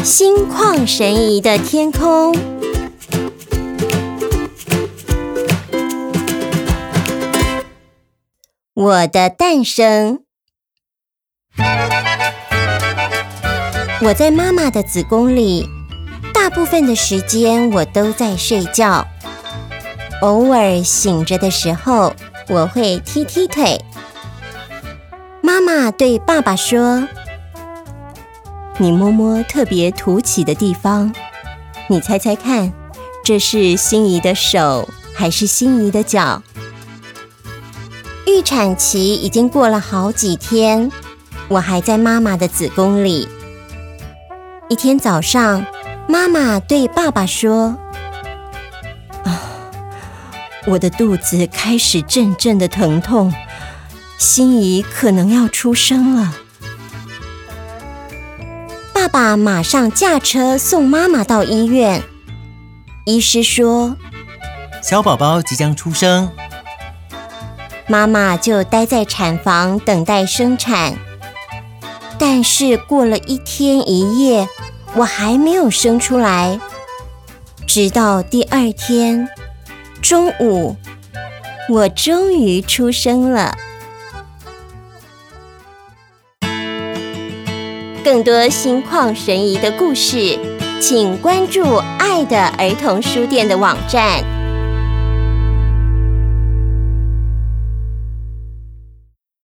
心旷神怡的天空。我的诞生。我在妈妈的子宫里，大部分的时间我都在睡觉，偶尔醒着的时候，我会踢踢腿。妈妈对爸爸说：“你摸摸特别凸起的地方，你猜猜看，这是心仪的手还是心仪的脚？”预产期已经过了好几天，我还在妈妈的子宫里。一天早上，妈妈对爸爸说：“我的肚子开始阵阵的疼痛，心仪可能要出生了。”爸爸马上驾车送妈妈到医院。医师说：“ 小宝宝即将出生。” 妈妈就待在产房等待生产。但是过了1天1夜，我还没有生出来。直到第2天中午，我终于出生了。更多心旷神怡的故事，请关注爱的儿童书店的网站。